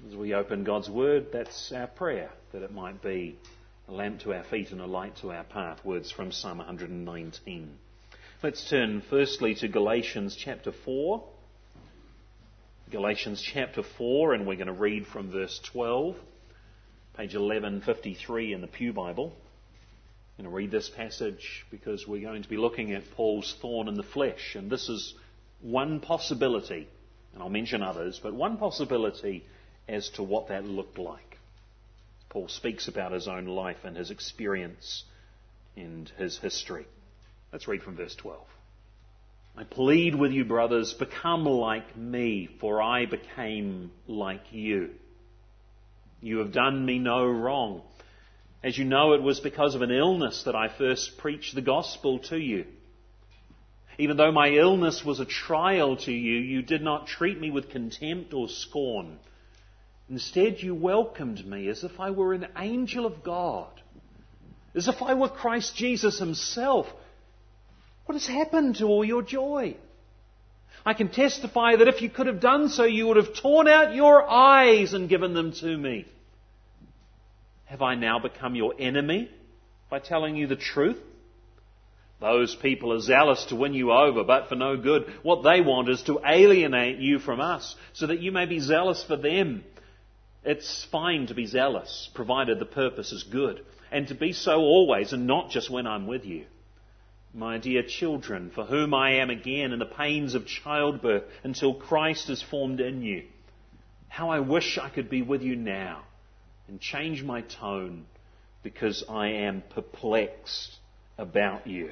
As we open God's Word, that's our prayer, that it might be a lamp to our feet and a light to our path. Words from Psalm 119. Let's turn firstly to Galatians chapter 4. Galatians chapter 4, and we're going to read from verse 12, page 1153 in the Pew Bible. I'm going to read this passage because we're going to be looking at Paul's thorn in the flesh, and this is one possibility, and I'll mention others, but one possibility as to what that looked like. Paul speaks about his own life and his experience and his history. Let's read from verse 12. I plead with you, brothers, become like me, for I became like you. You have done me no wrong. As you know, it was because of an illness that I first preached the gospel to you. Even though my illness was a trial to you, you did not treat me with contempt or scorn. Instead, you welcomed me as if I were an angel of God, as if I were Christ Jesus himself. What has happened to all your joy? I can testify that if you could have done so, you would have torn out your eyes and given them to me. Have I now become your enemy by telling you the truth? Those people are zealous to win you over, but for no good. What they want is to alienate you from us, so that you may be zealous for them. It's fine to be zealous, provided the purpose is good, and to be so always, and not just when I'm with you. My dear children, for whom I am again in the pains of childbirth until Christ is formed in you. How I wish I could be with you now and change my tone, because I am perplexed about you.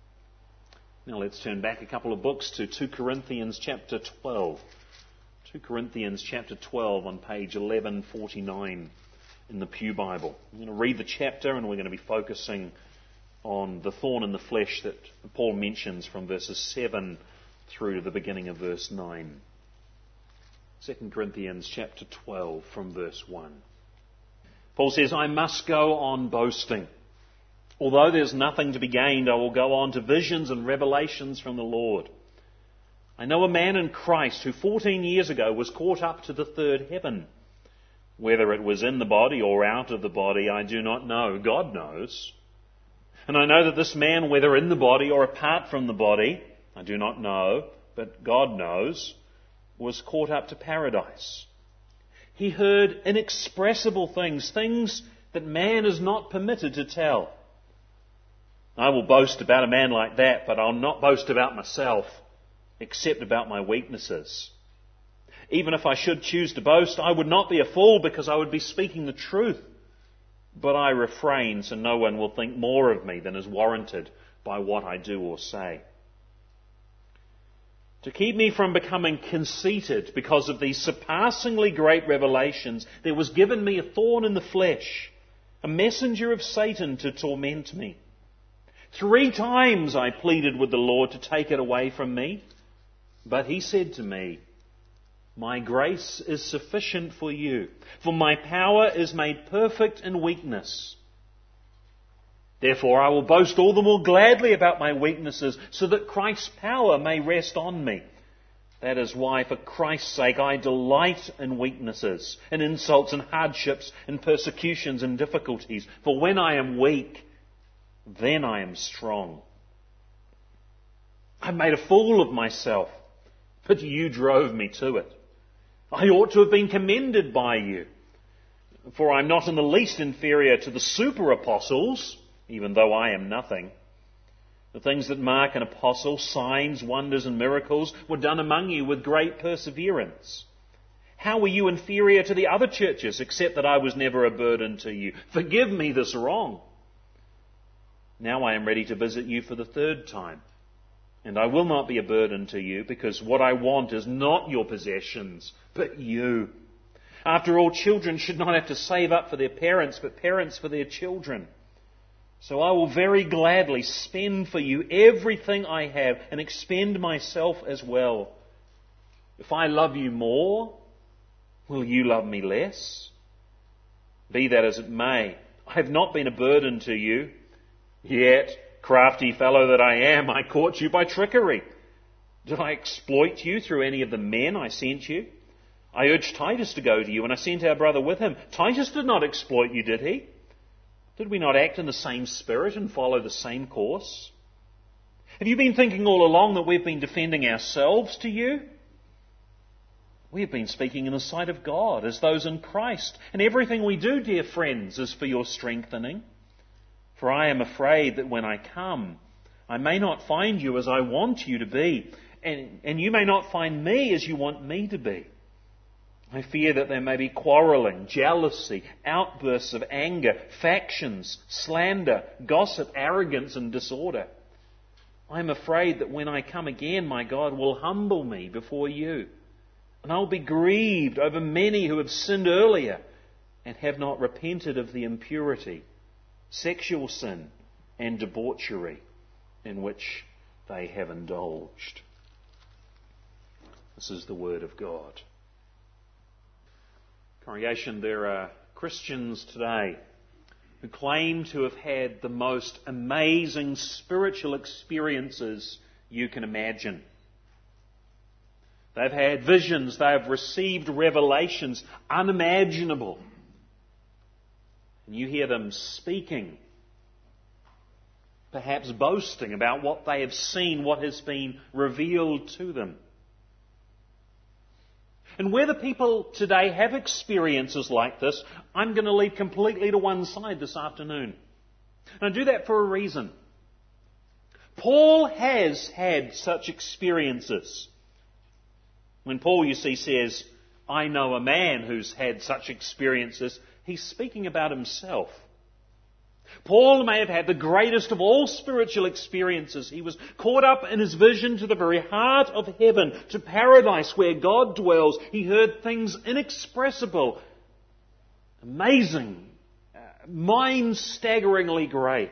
Now let's turn back a couple of books to 2 Corinthians chapter 12. 2 Corinthians chapter 12 on page 1149 in the Pew Bible. I'm going to read the chapter, and we're going to be focusing on the thorn in the flesh that Paul mentions from verses 7 through to the beginning of verse 9. 2 Corinthians chapter 12 from verse 1. Paul says, I must go on boasting. Although there's nothing to be gained, I will go on to visions and revelations from the Lord. I know a man in Christ who 14 years ago was caught up to the third heaven. Whether it was in the body or out of the body, I do not know. God knows. And I know that this man, whether in the body or apart from the body, I do not know, but God knows, was caught up to paradise. He heard inexpressible things, things that man is not permitted to tell. I will boast about a man like that, but I'll not boast about myself, except about my weaknesses. Even if I should choose to boast, I would not be a fool, because I would be speaking the truth. But I refrain, so no one will think more of me than is warranted by what I do or say. To keep me from becoming conceited because of these surpassingly great revelations, there was given me a thorn in the flesh, a messenger of Satan to torment me. 3 times I pleaded with the Lord to take it away from me, but he said to me, my grace is sufficient for you, for my power is made perfect in weakness. Therefore I will boast all the more gladly about my weaknesses, so that Christ's power may rest on me. That is why, for Christ's sake, I delight in weaknesses, in insults and hardships, in persecutions and difficulties. For when I am weak, then I am strong. I made a fool of myself, but you drove me to it. I ought to have been commended by you, for I am not in the least inferior to the super apostles, even though I am nothing. The things that mark an apostle, signs, wonders and miracles, were done among you with great perseverance. How were you inferior to the other churches, except that I was never a burden to you? Forgive me this wrong. Now I am ready to visit you for the 3rd time. And I will not be a burden to you, because what I want is not your possessions, but you. After all, children should not have to save up for their parents, but parents for their children. So I will very gladly spend for you everything I have, and expend myself as well. If I love you more, will you love me less? Be that as it may, I have not been a burden to you, yet, crafty fellow that I am, I caught you by trickery. Did I exploit you through any of the men I sent you? I urged Titus to go to you, and I sent our brother with him. Titus did not exploit you, did he? Did we not act in the same spirit and follow the same course? Have you been thinking all along that we've been defending ourselves to you? We have been speaking in the sight of God as those in Christ. And everything we do, dear friends, is for your strengthening. For I am afraid that when I come, I may not find you as I want you to be, and you may not find me as you want me to be. I fear that there may be quarrelling, jealousy, outbursts of anger, factions, slander, gossip, arrogance, and disorder. I am afraid that when I come again, my God will humble me before you, and I will be grieved over many who have sinned earlier and have not repented of the impurity, sexual sin, and debauchery in which they have indulged. This is the word of God. Congregation, there are Christians today who claim to have had the most amazing spiritual experiences you can imagine. They've had visions, they've received revelations unimaginable. And you hear them speaking, perhaps boasting about what they have seen, what has been revealed to them. And whether people today have experiences like this, I'm going to leave completely to one side this afternoon. And I do that for a reason. Paul has had such experiences. When Paul, you see, says, I know a man who's had such experiences, he's speaking about himself. Paul may have had the greatest of all spiritual experiences. He was caught up in his vision to the very heart of heaven, to paradise where God dwells. He heard things inexpressible, amazing, mind-staggeringly great.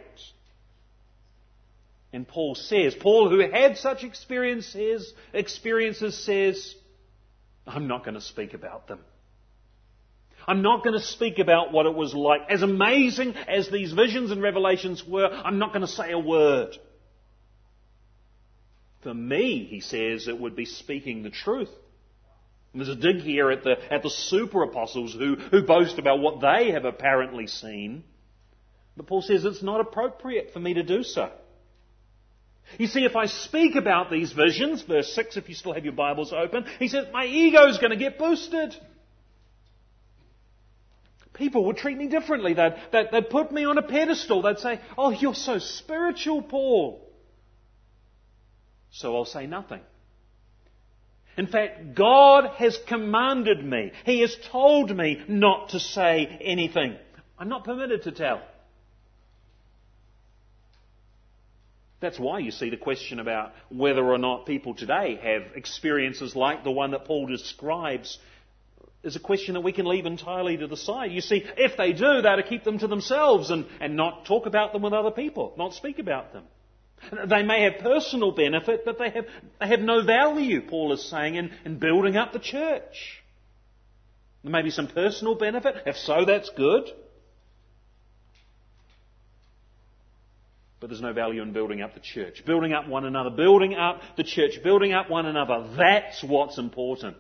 And Paul, who had such experiences says, I'm not going to speak about them. I'm not going to speak about what it was like. As amazing as these visions and revelations were, I'm not going to say a word. For me, he says, it would be speaking the truth. And there's a dig here at the super apostles who boast about what they have apparently seen. But Paul says it's not appropriate for me to do so. You see, if I speak about these visions, verse 6, if you still have your Bibles open, he says, my ego's going to get boosted. People would treat me differently. They'd put me on a pedestal. They'd say, oh, you're so spiritual, Paul. So I'll say nothing. In fact, God has commanded me. He has told me not to say anything. I'm not permitted to tell. That's why you see the question about whether or not people today have experiences like the one that Paul describes is a question that we can leave entirely to the side. You see, if they do, they're to keep them to themselves and not talk about them with other people, not speak about them. They may have personal benefit, but they have no value, Paul is saying, in building up the church. There may be some personal benefit. If so, that's good. But there's no value in building up the church. Building up one another, building up the church, building up one another. That's what's important.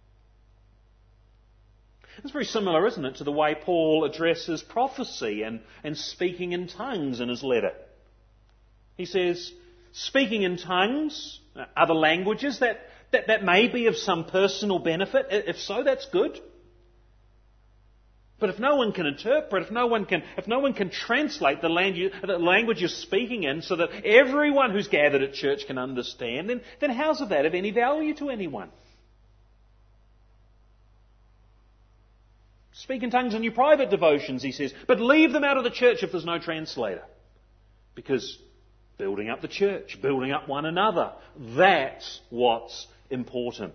It's very similar, isn't it, to the way Paul addresses prophecy and speaking in tongues in his letter. He says, speaking in tongues, other languages, that may be of some personal benefit. If so, that's good. But if no one can interpret, if no one can translate the language you're speaking in so that everyone who's gathered at church can understand, then how's that of any value to anyone? Speak in tongues in your private devotions, he says, but leave them out of the church if there's no translator. Because building up the church, building up one another, that's what's important.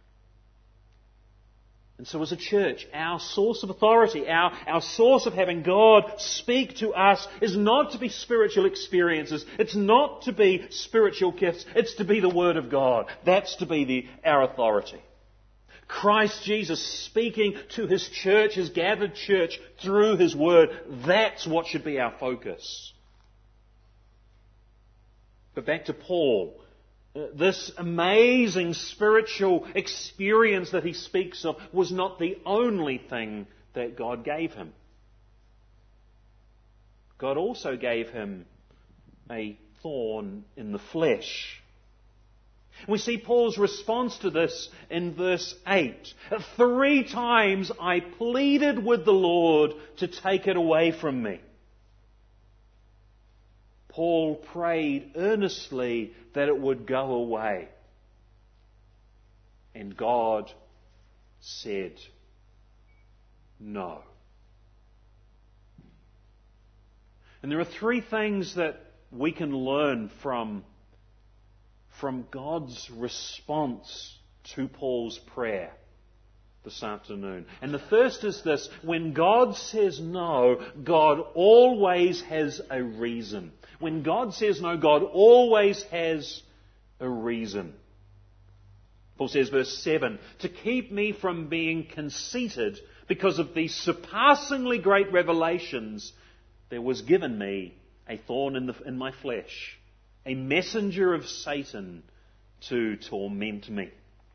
And so as a church, our source of authority, our source of having God speak to us is not to be spiritual experiences. It's not to be spiritual gifts. It's to be the Word of God. That's to be our authority. Christ Jesus speaking to His church, His gathered church, through His Word. That's what should be our focus. But back to Paul. This amazing spiritual experience that he speaks of was not the only thing that God gave him. God also gave him a thorn in the flesh. We see Paul's response to this in verse 8. 3 times I pleaded with the Lord to take it away from me. Paul prayed earnestly that it would go away. And God said no. And there are 3 things that we can learn from God's response to Paul's prayer this afternoon. And the first is this: when God says no, God always has a reason. When God says no, God always has a reason. Paul says, verse 7, to keep me from being conceited because of these surpassingly great revelations, there was given me a thorn in my flesh, a messenger of Satan to torment me.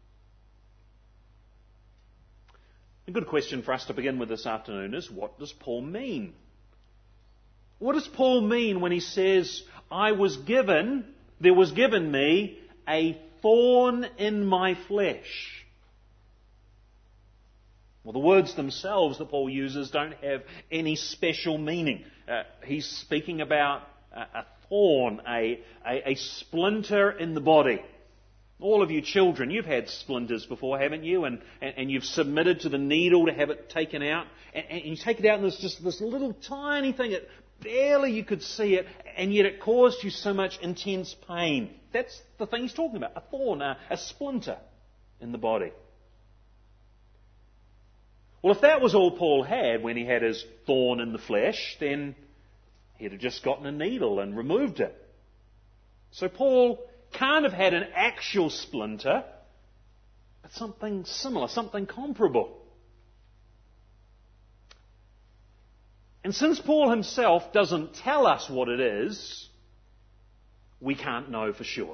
A good question for us to begin with this afternoon is, what does Paul mean? What does Paul mean when he says, there was given me a thorn in my flesh? Well, the words themselves that Paul uses don't have any special meaning. He's speaking about a thorn, a splinter in the body. All of you children, you've had splinters before, haven't you? And you've submitted to the needle to have it taken out. And you take it out and there's just this little tiny thing that barely you could see it, and yet it caused you so much intense pain. That's the thing he's talking about, a thorn, a splinter in the body. Well, if that was all Paul had when he had his thorn in the flesh, then he'd have just gotten a needle and removed it. So Paul can't have had an actual splinter, but something similar, something comparable. And since Paul himself doesn't tell us what it is, we can't know for sure.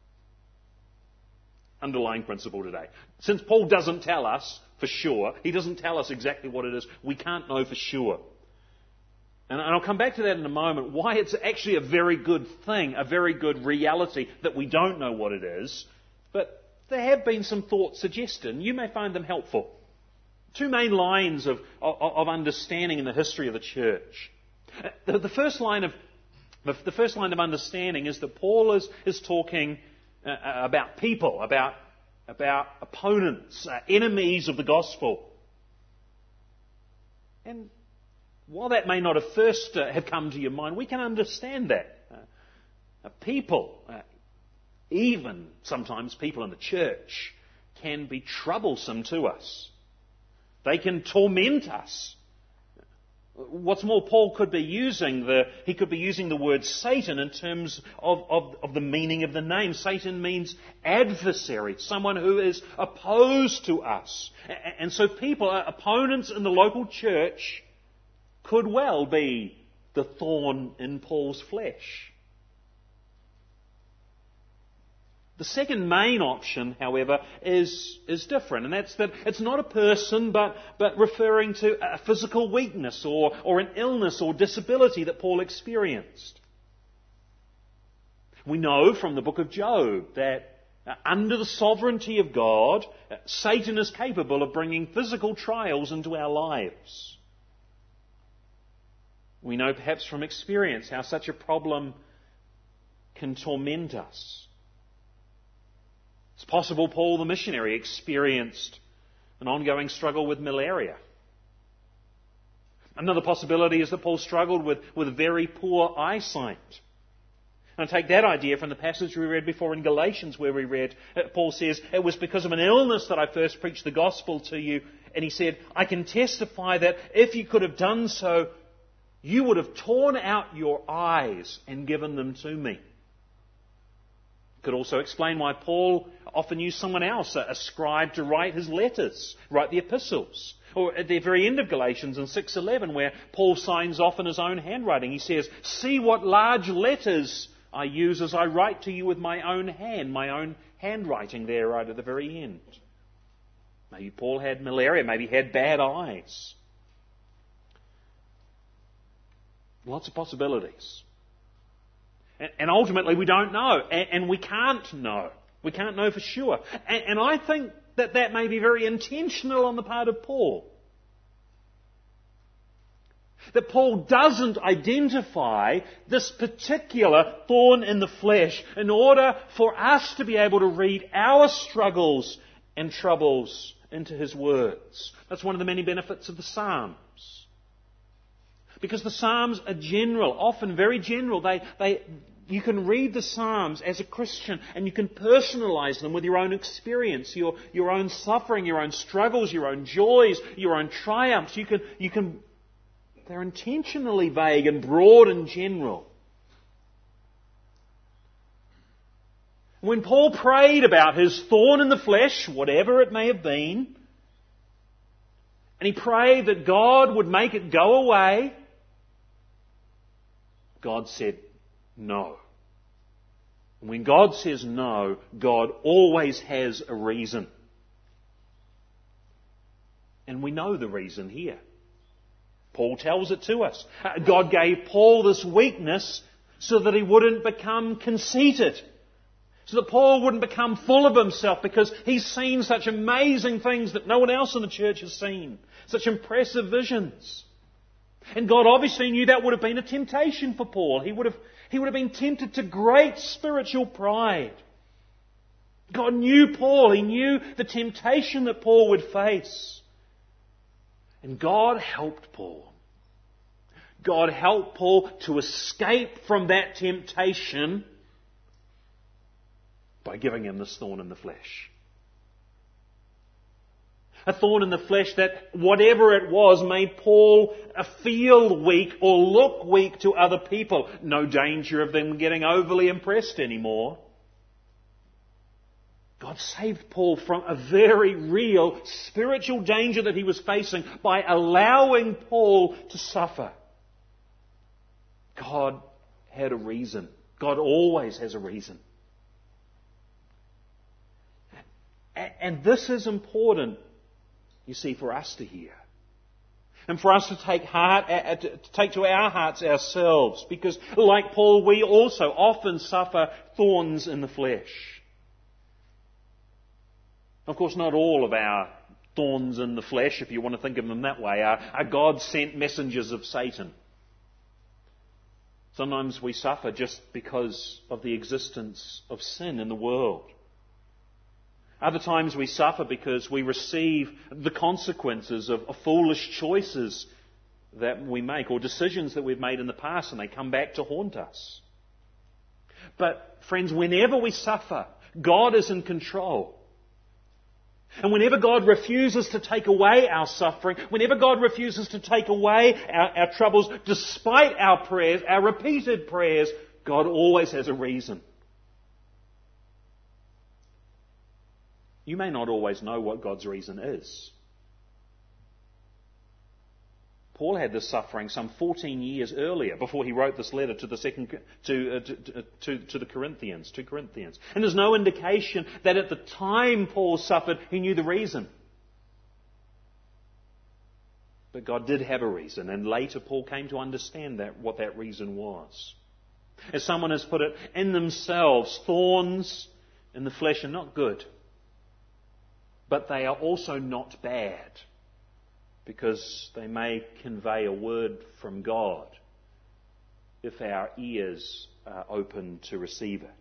Underlying principle today. Since Paul doesn't tell us for sure, he doesn't tell us exactly what it is, we can't know for sure. And I'll come back to that in a moment, why it's actually a very good thing, a very good reality that we don't know what it is. But there have been some thoughts suggested, and you may find them helpful. 2 main lines of understanding in the history of the church. The first line of understanding is that Paul is talking about people, about opponents, enemies of the gospel. And while that may not have first have come to your mind, we can understand that. People, even sometimes people in the church, can be troublesome to us. They can torment us. What's more, Paul could be using the word Satan in terms of the meaning of the name. Satan means adversary, someone who is opposed to us. And so people, opponents in the local church, could well be the thorn in Paul's flesh. The second main option, however, is different, and that's that it's not a person, but referring to a physical weakness or an illness or disability that Paul experienced. We know from the book of Job that under the sovereignty of God, Satan is capable of bringing physical trials into our lives. We know perhaps from experience how such a problem can torment us. It's possible Paul the missionary experienced an ongoing struggle with malaria. Another possibility is that Paul struggled with very poor eyesight. And I take that idea from the passage we read before in Galatians, where we read, Paul says, it was because of an illness that I first preached the gospel to you. And he said, I can testify that if you could have done so, you would have torn out your eyes and given them to me. Could also explain why Paul often used someone else, a scribe, to write his letters, write the epistles. Or at the very end of Galatians in 6:11, where Paul signs off in his own handwriting, he says, see what large letters I use as I write to you with my own hand, my own handwriting there right at the very end. Maybe Paul had malaria, maybe he had bad eyes. Lots of possibilities. And ultimately we don't know, and we can't know. We can't know for sure. And I think that may be very intentional on the part of Paul. That Paul doesn't identify this particular thorn in the flesh in order for us to be able to read our struggles and troubles into his words. That's one of the many benefits of the Psalms. Because the Psalms are general, often very general. You can read the Psalms as a Christian and you can personalize them with your own experience, your own suffering, your own struggles, your own joys, your own triumphs. They're intentionally vague and broad and general. When Paul prayed about his thorn in the flesh, whatever it may have been, and he prayed that God would make it go away, God said no. And when God says no, God always has a reason. And we know the reason here. Paul tells it to us. God gave Paul this weakness so that he wouldn't become conceited. So that Paul wouldn't become full of himself because he's seen such amazing things that no one else in the church has seen. Such impressive visions. And God obviously knew that would have been a temptation for Paul. He would have been tempted to great spiritual pride. God knew Paul. He knew the temptation that Paul would face. And God helped Paul. God helped Paul to escape from that temptation by giving him this thorn in the flesh. A thorn in the flesh that, whatever it was, made Paul feel weak or look weak to other people. No danger of them getting overly impressed anymore. God saved Paul from a very real spiritual danger that he was facing by allowing Paul to suffer. God had a reason. God always has a reason. And this is important, you see, for us to hear. And for us to take to our hearts ourselves. Because like Paul, we also often suffer thorns in the flesh. Of course, not all of our thorns in the flesh, if you want to think of them that way, are God-sent messengers of Satan. Sometimes we suffer just because of the existence of sin in the world. Other times we suffer because we receive the consequences of foolish choices that we make or decisions that we've made in the past, and they come back to haunt us. But friends, whenever we suffer, God is in control. And whenever God refuses to take away our suffering, whenever God refuses to take away our troubles, despite our prayers, our repeated prayers, God always has a reason. You may not always know what God's reason is. Paul had this suffering some 14 years earlier, before he wrote this letter to the Corinthians, 2 Corinthians. And there's no indication that at the time Paul suffered, he knew the reason. But God did have a reason, and later Paul came to understand what that reason was. As someone has put it, in themselves, thorns in the flesh are not good, but they are also not bad, because they may convey a word from God if our ears are open to receive it.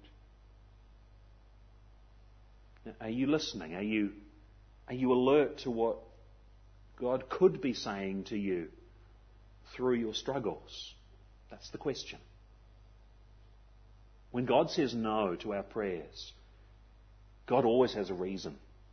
Now, are you listening? Are you alert to what God could be saying to you through your struggles? That's the question. When God says no to our prayers, God always has a reason.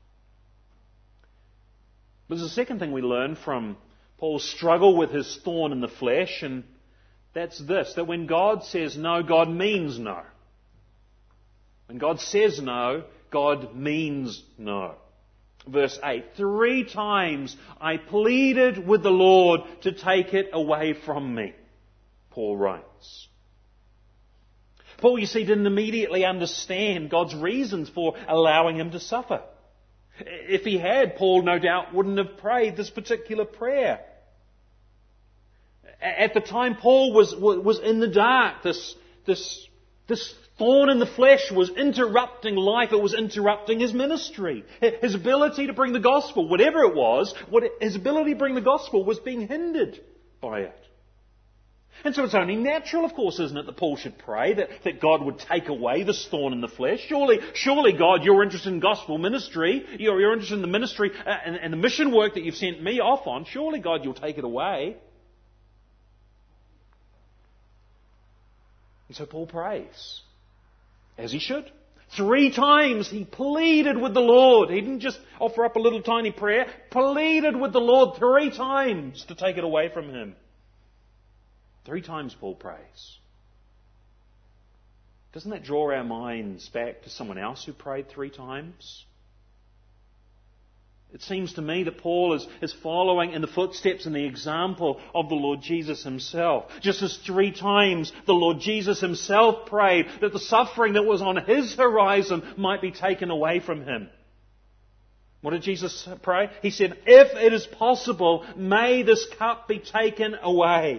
But there's a second thing we learn from Paul's struggle with his thorn in the flesh, and that's this, that when God says no, God means no. When God says no, God means no. Verse 8, 3 times I pleaded with the Lord to take it away from me, Paul writes. Paul, you see, didn't immediately understand God's reasons for allowing him to suffer. If he had, Paul no doubt wouldn't have prayed this particular prayer. At the time, Paul was in the dark. This thorn in the flesh was interrupting life. It was interrupting his ministry. His ability to bring the gospel, whatever it was, his ability to bring the gospel was being hindered by it. And so it's only natural, of course, isn't it, that Paul should pray that God would take away this thorn in the flesh. Surely, God, you're interested in gospel ministry. You're interested in the ministry and the mission work that you've sent me off on. Surely, God, you'll take it away. And so Paul prays, as he should. 3 times he pleaded with the Lord. He didn't just offer up a little tiny prayer. Pleaded with the Lord 3 times to take it away from him. 3 times Paul prays. Doesn't that draw our minds back to someone else who prayed 3 times? It seems to me that Paul is following in the footsteps and the example of the Lord Jesus himself. Just as 3 times the Lord Jesus himself prayed that the suffering that was on his horizon might be taken away from him. What did Jesus pray? He said, "If it is possible, may this cup be taken away."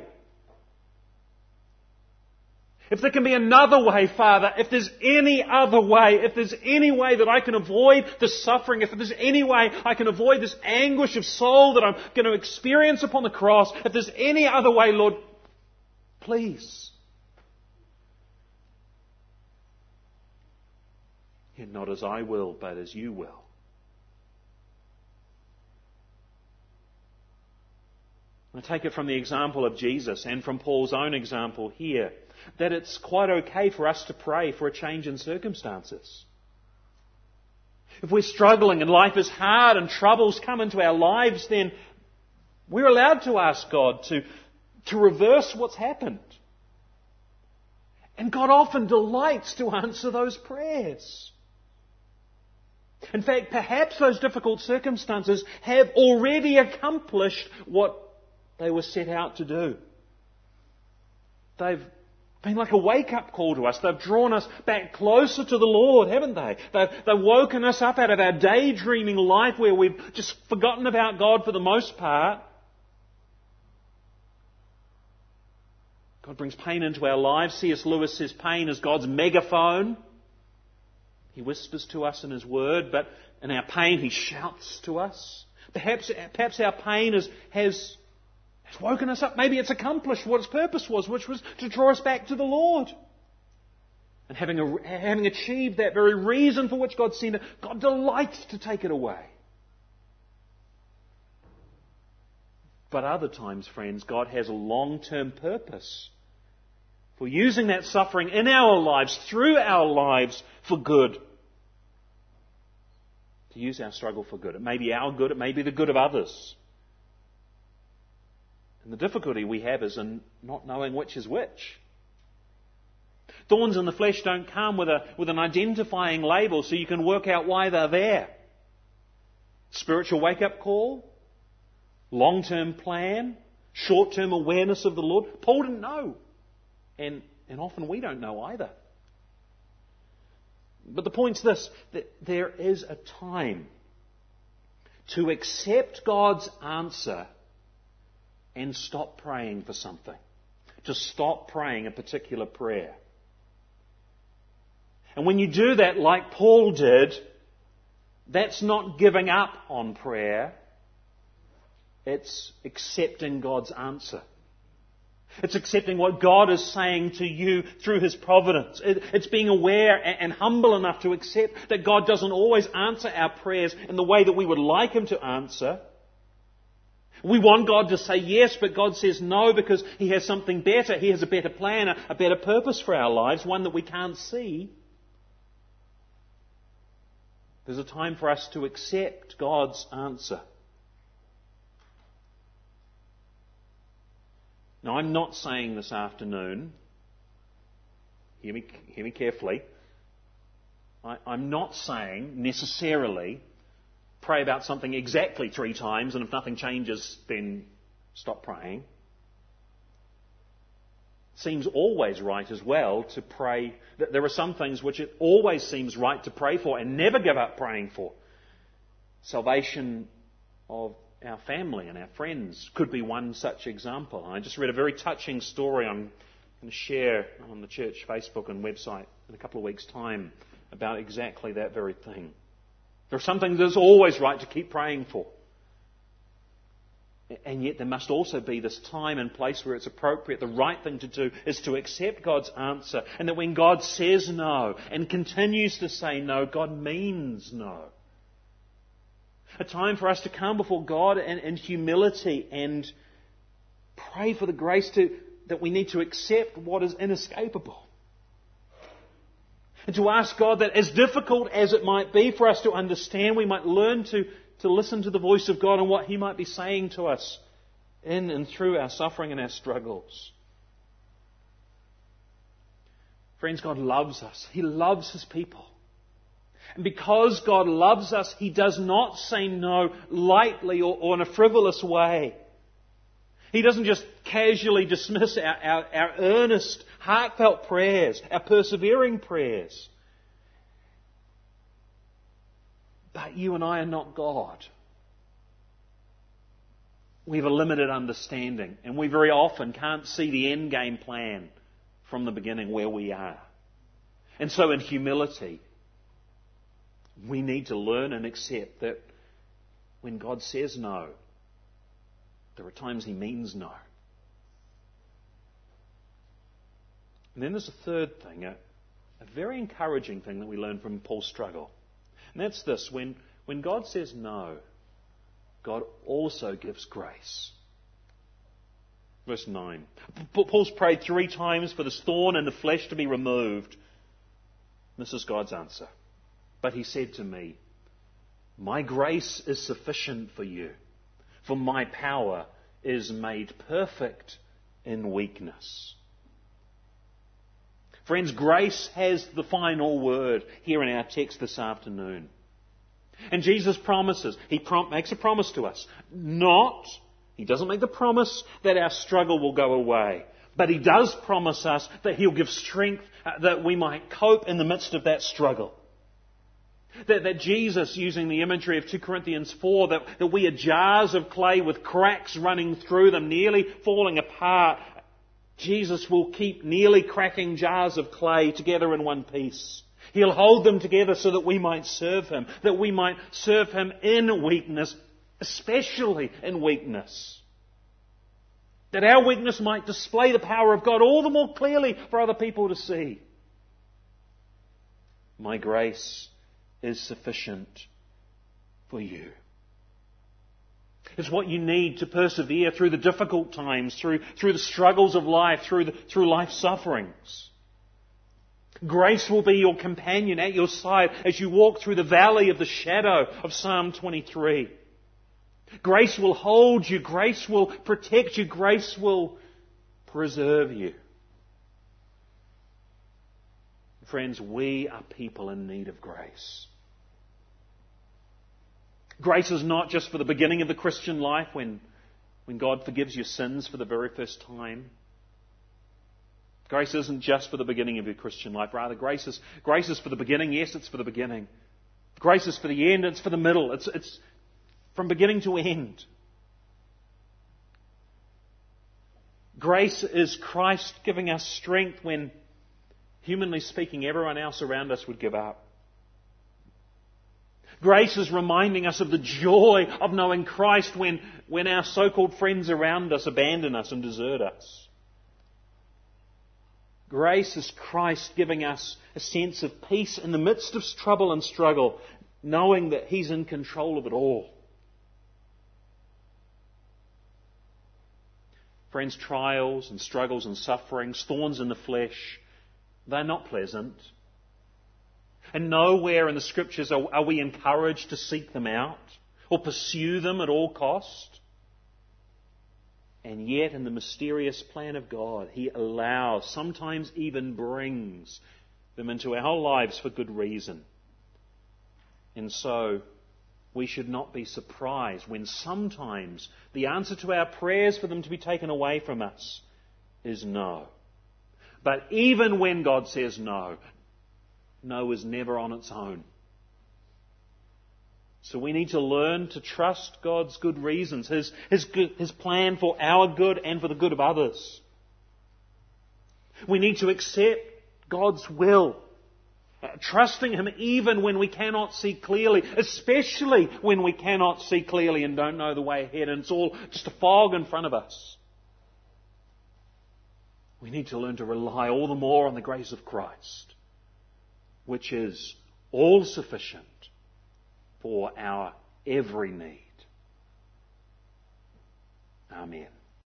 If there can be another way, Father, if there's any other way, if there's any way that I can avoid this suffering, if there's any way I can avoid this anguish of soul that I'm going to experience upon the cross, if there's any other way, Lord, please. Yet not as I will, but as you will. I take it from the example of Jesus and from Paul's own example here, that it's quite okay for us to pray for a change in circumstances. If we're struggling and life is hard and troubles come into our lives, then we're allowed to ask God to reverse what's happened. And God often delights to answer those prayers. In fact, perhaps those difficult circumstances have already accomplished what they were set out to do. They've been like a wake-up call to us. They've drawn us back closer to the Lord, haven't they? They've woken us up out of our daydreaming life where we've just forgotten about God for the most part. God brings pain into our lives. C.S. Lewis says pain is God's megaphone. He whispers to us in His Word, but in our pain He shouts to us. Perhaps our pain has woken us up. Maybe it's accomplished what its purpose was, which was to draw us back to the Lord. And having achieved that very reason for which God sent it, God delights to take it away. But other times, friends, God has a long-term purpose for using that suffering in our lives, through our lives, for good. To use our struggle for good. It may be our good, it may be the good of others. And the difficulty we have is in not knowing which is which. Thorns in the flesh don't come with an identifying label so you can work out why they're there. Spiritual wake-up call, long-term plan, short-term awareness of the Lord. Paul didn't know. And often we don't know either. But the point's this, that there is a time to accept God's answer and stop praying for something. To stop praying a particular prayer. And when you do that, like Paul did, that's not giving up on prayer. It's accepting God's answer. It's accepting what God is saying to you through His providence. It's being aware and humble enough to accept that God doesn't always answer our prayers in the way that we would like Him to answer. We want God to say yes, but God says no because He has something better. He has a better plan, a better purpose for our lives, one that we can't see. There's a time for us to accept God's answer. Now, I'm not saying this afternoon, hear me carefully, I'm not saying necessarily pray about something exactly 3 times and if nothing changes then stop praying. seems always right as well to pray. There are some things which it always seems right to pray for and never give up praying for. Salvation of our family and our friends could be one such example. I just read a very touching story I'm going to share on the church Facebook and website in a couple of weeks' time about exactly that very thing. There are some things that's always right to keep praying for. And yet there must also be this time and place where it's appropriate. The right thing to do is to accept God's answer. And that when God says no and continues to say no, God means no. A time for us to come before God in humility and pray for the grace that we need to accept what is inescapable. And to ask God that as difficult as it might be for us to understand, we might learn to listen to the voice of God and what He might be saying to us in and through our suffering and our struggles. Friends, God loves us. He loves His people. And because God loves us, He does not say no lightly or in a frivolous way. He doesn't just casually dismiss our earnest, heartfelt prayers, our persevering prayers. But you and I are not God. We have a limited understanding, and we very often can't see the end game plan from the beginning where we are. And so in humility, we need to learn and accept that when God says no, there are times He means no. And then there's a third thing, a very encouraging thing that we learn from Paul's struggle. And that's this: when God says no, God also gives grace. Verse 9. Paul's prayed 3 times for this thorn in the flesh to be removed. This is God's answer. But He said to me, "My grace is sufficient for you, for my power is made perfect in weakness." Friends, grace has the final word here in our text this afternoon. And Jesus promises, He makes a promise to us. He doesn't make the promise that our struggle will go away. But He does promise us that He'll give strength that we might cope in the midst of that struggle. That Jesus, using the imagery of 2 Corinthians 4, that we are jars of clay with cracks running through them, nearly falling apart. Jesus will keep nearly cracking jars of clay together in one piece. He'll hold them together so that we might serve Him. That we might serve Him in weakness, especially in weakness. That our weakness might display the power of God all the more clearly for other people to see. My grace is sufficient for you. It's what you need to persevere through the difficult times, through the struggles of life, through life's sufferings. Grace will be your companion at your side as you walk through the valley of the shadow of Psalm 23. Grace will hold you. Grace will protect you. Grace will preserve you. Friends, we are people in need of grace. Grace is not just for the beginning of the Christian life when God forgives your sins for the very first time. Grace isn't just for the beginning of your Christian life. Rather, grace is for the beginning. Yes, it's for the beginning. Grace is for the end. It's for the middle. It's from beginning to end. Grace is Christ giving us strength when, humanly speaking, everyone else around us would give up. Grace is reminding us of the joy of knowing Christ when our so-called friends around us abandon us and desert us. Grace is Christ giving us a sense of peace in the midst of trouble and struggle, knowing that He's in control of it all. Friends, trials and struggles and sufferings, thorns in the flesh, they're not pleasant. And nowhere in the Scriptures are we encouraged to seek them out or pursue them at all cost. And yet, in the mysterious plan of God, He allows, sometimes even brings them into our lives for good reason. And so, we should not be surprised when sometimes the answer to our prayers for them to be taken away from us is no. But even when God says no, no is never on its own. So we need to learn to trust God's good reasons, His plan for our good and for the good of others. We need to accept God's will, trusting Him even when we cannot see clearly, especially when we cannot see clearly and don't know the way ahead and it's all just a fog in front of us. We need to learn to rely all the more on the grace of Christ, which is all sufficient for our every need. Amen.